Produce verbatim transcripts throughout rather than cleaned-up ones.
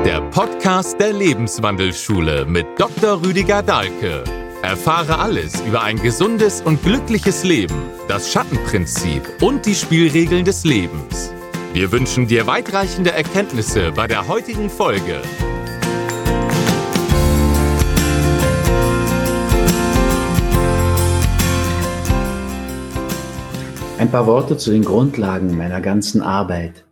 Der Podcast der Lebenswandelschule mit Doktor Rüdiger Dahlke. Erfahre alles über ein gesundes und glückliches Leben, das Schattenprinzip und die Spielregeln des Lebens. Wir wünschen dir weitreichende Erkenntnisse bei der heutigen Folge. Ein paar Worte zu den Grundlagen meiner ganzen Arbeit.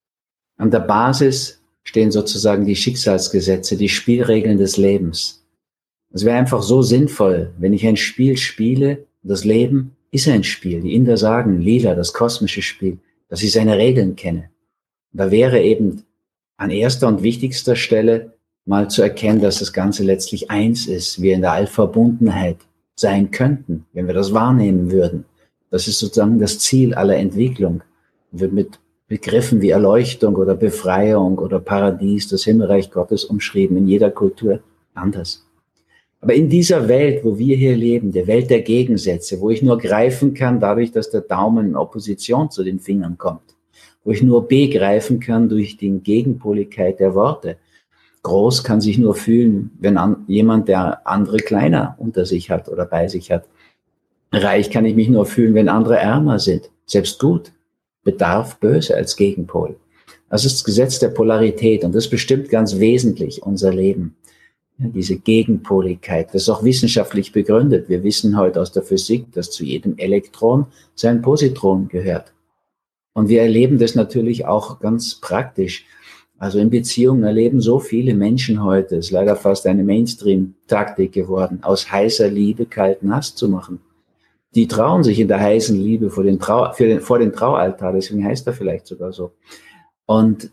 An der Basis stehen sozusagen die Schicksalsgesetze, die Spielregeln des Lebens. Es wäre einfach so sinnvoll, wenn ich ein Spiel spiele, das Leben ist ein Spiel. Die Inder sagen, Lila, das kosmische Spiel, dass ich seine Regeln kenne. Da wäre eben an erster und wichtigster Stelle mal zu erkennen, dass das Ganze letztlich eins ist, wir in der Allverbundenheit sein könnten, wenn wir das wahrnehmen würden. Das ist sozusagen das Ziel aller Entwicklung. Wird mit Begriffen wie Erleuchtung oder Befreiung oder Paradies, das Himmelreich Gottes umschrieben, in jeder Kultur anders. Aber in dieser Welt, wo wir hier leben, der Welt der Gegensätze, wo ich nur greifen kann dadurch, dass der Daumen in Opposition zu den Fingern kommt, wo ich nur begreifen kann durch die Gegenpoligkeit der Worte. Groß kann sich nur fühlen, wenn an, jemand, der andere kleiner unter sich hat oder bei sich hat. Reich kann ich mich nur fühlen, wenn andere ärmer sind. Selbst gut bedarf böse als Gegenpol. Das ist das Gesetz der Polarität und das bestimmt ganz wesentlich unser Leben. Ja, diese Gegenpoligkeit, das ist auch wissenschaftlich begründet. Wir wissen heute aus der Physik, dass zu jedem Elektron sein Positron gehört. Und wir erleben das natürlich auch ganz praktisch. Also in Beziehungen erleben so viele Menschen heute, es ist leider fast eine Mainstream-Taktik geworden, aus heißer Liebe kalten Hass zu machen. Die trauen sich in der heißen Liebe vor den, Trau, für den, vor den Traualtar, deswegen heißt er vielleicht sogar so. Und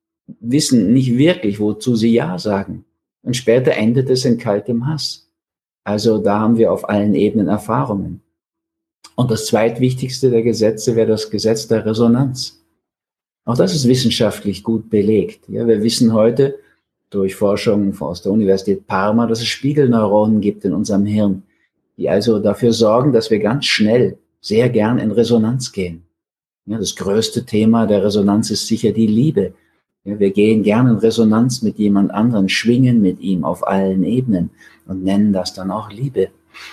wissen nicht wirklich, wozu sie Ja sagen. Und später endet es in kaltem Hass. Also da haben wir auf allen Ebenen Erfahrungen. Und das zweitwichtigste der Gesetze wäre das Gesetz der Resonanz. Auch das ist wissenschaftlich gut belegt. Ja, wir wissen heute durch Forschung aus der Universität Parma, dass es Spiegelneuronen gibt in unserem Hirn, die also dafür sorgen, dass wir ganz schnell sehr gern in Resonanz gehen. Ja, das größte Thema der Resonanz ist sicher die Liebe. Ja, wir gehen gern in Resonanz mit jemand anderem, schwingen mit ihm auf allen Ebenen und nennen das dann auch Liebe.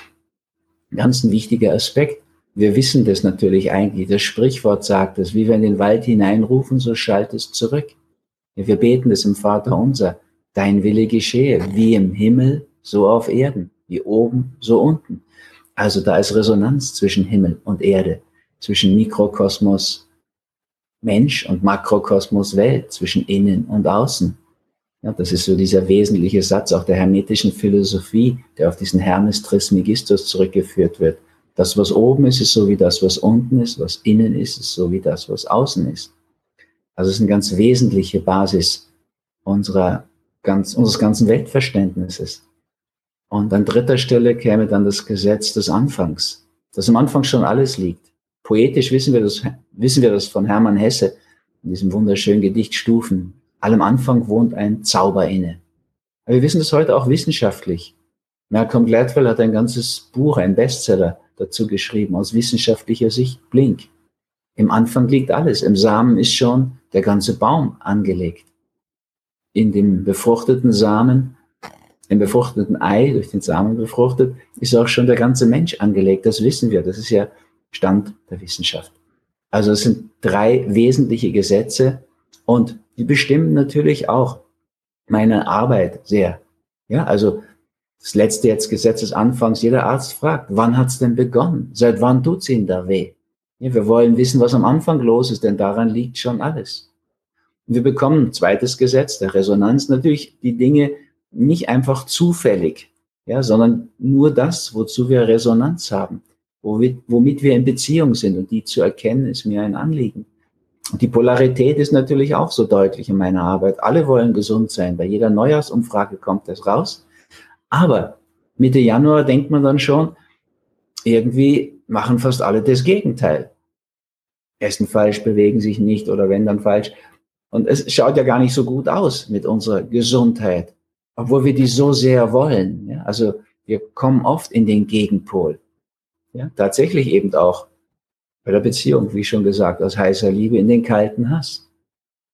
Ganz ein wichtiger Aspekt. Wir wissen das natürlich eigentlich. Das Sprichwort sagt es, wie wir in den Wald hineinrufen, so schallt es zurück. Ja, wir beten das im Vater unser. Dein Wille geschehe, wie im Himmel, so auf Erden. Wie oben, so unten. Also da ist Resonanz zwischen Himmel und Erde, zwischen Mikrokosmos Mensch und Makrokosmos Welt, zwischen innen und außen. Ja, das ist so dieser wesentliche Satz auch der hermetischen Philosophie, der auf diesen Hermes Trismegistus zurückgeführt wird. Das, was oben ist, ist so wie das, was unten ist. Was innen ist, ist so wie das, was außen ist. Also es ist eine ganz wesentliche Basis unserer, ganz, unseres ganzen Weltverständnisses. Und an dritter Stelle käme dann das Gesetz des Anfangs, dass am Anfang schon alles liegt. Poetisch wissen wir das, wissen wir das von Hermann Hesse in diesem wunderschönen Gedicht Stufen. Allem Anfang wohnt ein Zauber inne. Aber wir wissen das heute auch wissenschaftlich. Malcolm Gladwell hat ein ganzes Buch, ein Bestseller dazu geschrieben, aus wissenschaftlicher Sicht, Blink. Im Anfang liegt alles. Im Samen ist schon der ganze Baum angelegt. In dem befruchteten Samen Im befruchteten Ei, durch den Samen befruchtet, ist auch schon der ganze Mensch angelegt. Das wissen wir. Das ist ja Stand der Wissenschaft. Also es sind drei wesentliche Gesetze und die bestimmen natürlich auch meine Arbeit sehr. Ja, also das letzte jetzt Gesetz des Anfangs. Jeder Arzt fragt, wann hat's denn begonnen? Seit wann tut's Ihnen da weh? Ja, wir wollen wissen, was am Anfang los ist, denn daran liegt schon alles. Und wir bekommen ein zweites Gesetz der Resonanz. Natürlich die Dinge nicht einfach zufällig, ja, sondern nur das, wozu wir Resonanz haben, womit, womit wir in Beziehung sind. Und die zu erkennen, ist mir ein Anliegen. Und die Polarität ist natürlich auch so deutlich in meiner Arbeit. Alle wollen gesund sein. Bei jeder Neujahrsumfrage kommt das raus. Aber Mitte Januar denkt man dann schon, irgendwie machen fast alle das Gegenteil. Essen falsch, bewegen sich nicht oder wenn dann falsch. Und es schaut ja gar nicht so gut aus mit unserer Gesundheit. Obwohl wir die so sehr wollen. Ja? Also wir kommen oft in den Gegenpol. Ja? Tatsächlich eben auch bei der Beziehung, wie schon gesagt, aus heißer Liebe in den kalten Hass.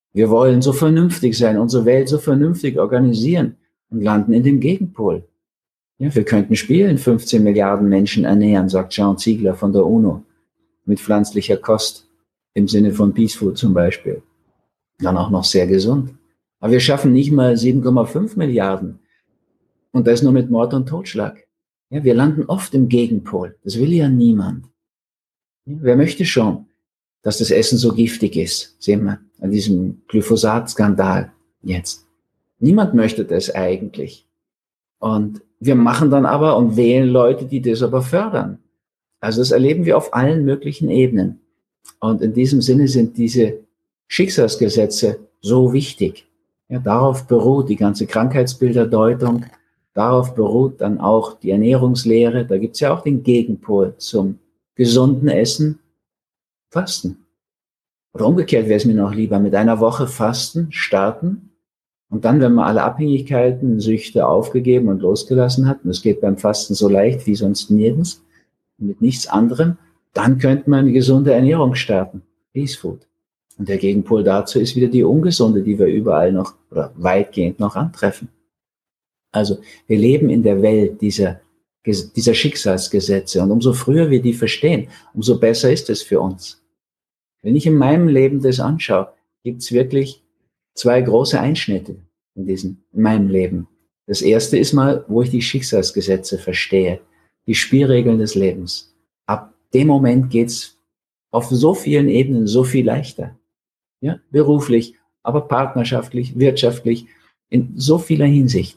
Wir wollen so vernünftig sein, unsere Welt so vernünftig organisieren und landen in dem Gegenpol. Ja, wir könnten spielen, fünfzehn Milliarden Menschen ernähren, sagt Jean Ziegler von der UNO, mit pflanzlicher Kost, im Sinne von Peace Food zum Beispiel. Dann auch noch sehr gesund. Aber wir schaffen nicht mal sieben Komma fünf Milliarden. Und das nur mit Mord und Totschlag. Ja, wir landen oft im Gegenpol. Das will ja niemand. Ja, wer möchte schon, dass das Essen so giftig ist? Sehen wir an diesem Glyphosat-Skandal jetzt. Niemand möchte das eigentlich. Und wir machen dann aber und wählen Leute, die das aber fördern. Also das erleben wir auf allen möglichen Ebenen. Und in diesem Sinne sind diese Schicksalsgesetze so wichtig. Ja, darauf beruht die ganze Krankheitsbilderdeutung, darauf beruht dann auch die Ernährungslehre. Da gibt's ja auch den Gegenpol zum gesunden Essen, Fasten. Oder umgekehrt wäre es mir noch lieber, mit einer Woche Fasten starten und dann, wenn man alle Abhängigkeiten, Süchte aufgegeben und losgelassen hat, und es geht beim Fasten so leicht wie sonst nirgends, mit nichts anderem, dann könnte man eine gesunde Ernährung starten, Peace Food. Und der Gegenpol dazu ist wieder die ungesunde, die wir überall noch oder weitgehend noch antreffen. Also wir leben in der Welt dieser, dieser Schicksalsgesetze und umso früher wir die verstehen, umso besser ist es für uns. Wenn ich in meinem Leben das anschaue, gibt es wirklich zwei große Einschnitte in, diesem, in meinem Leben. Das erste ist mal, wo ich die Schicksalsgesetze verstehe, die Spielregeln des Lebens. Ab dem Moment geht's auf so vielen Ebenen so viel leichter. Ja, beruflich, aber partnerschaftlich, wirtschaftlich, in so vieler Hinsicht.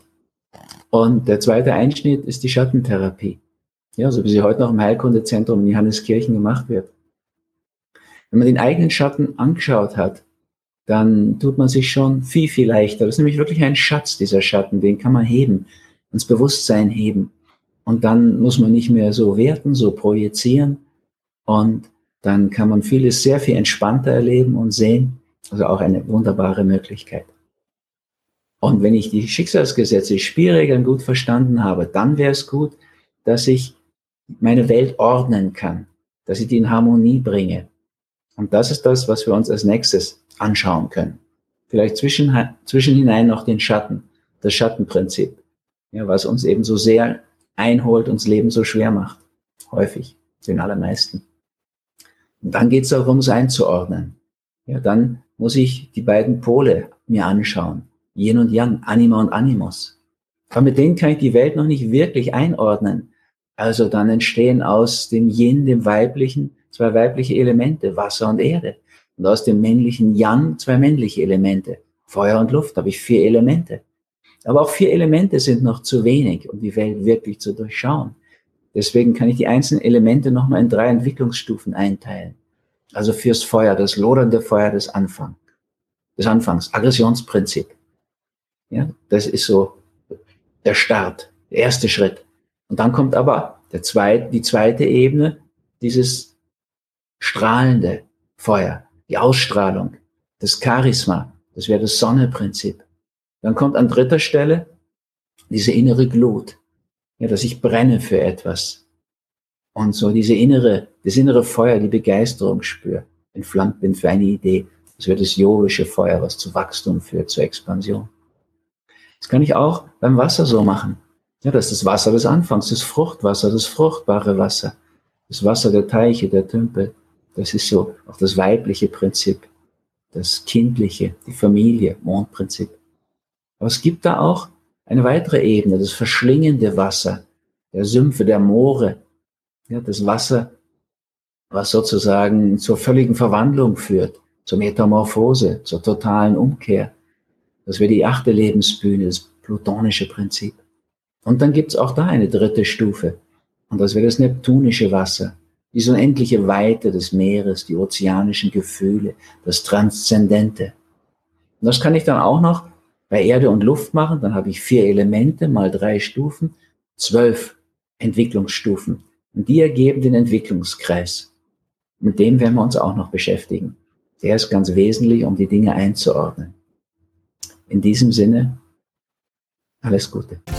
Und der zweite Einschnitt ist die Schattentherapie. Ja, so wie sie heute noch im Heilkundezentrum in Johanneskirchen gemacht wird. Wenn man den eigenen Schatten angeschaut hat, dann tut man sich schon viel, viel leichter. Das ist nämlich wirklich ein Schatz, dieser Schatten, den kann man heben, ins Bewusstsein heben. Und dann muss man nicht mehr so werten, so projizieren. Und dann kann man vieles sehr viel entspannter erleben und sehen. Also auch eine wunderbare Möglichkeit. Und wenn ich die Schicksalsgesetze, die Spielregeln gut verstanden habe, dann wäre es gut, dass ich meine Welt ordnen kann, dass ich die in Harmonie bringe. Und das ist das, was wir uns als nächstes anschauen können. Vielleicht zwischen, zwischen hinein noch den Schatten, das Schattenprinzip, ja, was uns eben so sehr einholt, uns Leben so schwer macht. Häufig, den allermeisten. Und dann geht es darum, es einzuordnen. Ja, dann muss ich die beiden Pole mir anschauen. Yin und Yang, Anima und Animus. Aber mit denen kann ich die Welt noch nicht wirklich einordnen. Also dann entstehen aus dem Yin, dem Weiblichen, zwei weibliche Elemente, Wasser und Erde. Und aus dem männlichen Yang zwei männliche Elemente, Feuer und Luft, habe ich vier Elemente. Aber auch vier Elemente sind noch zu wenig, um die Welt wirklich zu durchschauen. Deswegen kann ich die einzelnen Elemente nochmal in drei Entwicklungsstufen einteilen. Also fürs Feuer, das lodernde Feuer des Anfangs, des Anfangs, Aggressionsprinzip. Ja, das ist so der Start, der erste Schritt. Und dann kommt aber der zweite, die zweite Ebene, dieses strahlende Feuer, die Ausstrahlung, das Charisma, das wäre das Sonneprinzip. Dann kommt an dritter Stelle diese innere Glut, ja, dass ich brenne für etwas. Und so diese innere, das innere Feuer, die Begeisterung spüre, entflammt bin für eine Idee. Das wäre das yogische Feuer, was zu Wachstum führt, zur Expansion. Das kann ich auch beim Wasser so machen. Ja, das ist das Wasser des Anfangs, das Fruchtwasser, das fruchtbare Wasser, das Wasser der Teiche, der Tümpel. Das ist so auch das weibliche Prinzip, das kindliche, die Familie, Mondprinzip. Aber es gibt da auch eine weitere Ebene, das verschlingende Wasser, der Sümpfe, der Moore, ja, das Wasser, was sozusagen zur völligen Verwandlung führt, zur Metamorphose, zur totalen Umkehr. Das wäre die achte Lebensbühne, das plutonische Prinzip. Und dann gibt's auch da eine dritte Stufe. Und das wäre das neptunische Wasser, die unendliche Weite des Meeres, die ozeanischen Gefühle, das Transzendente. Und das kann ich dann auch noch bei Erde und Luft machen. Dann habe ich vier Elemente mal drei Stufen, zwölf Entwicklungsstufen. Und die ergeben den Entwicklungskreis. Mit dem werden wir uns auch noch beschäftigen. Der ist ganz wesentlich, um die Dinge einzuordnen. In diesem Sinne, alles Gute.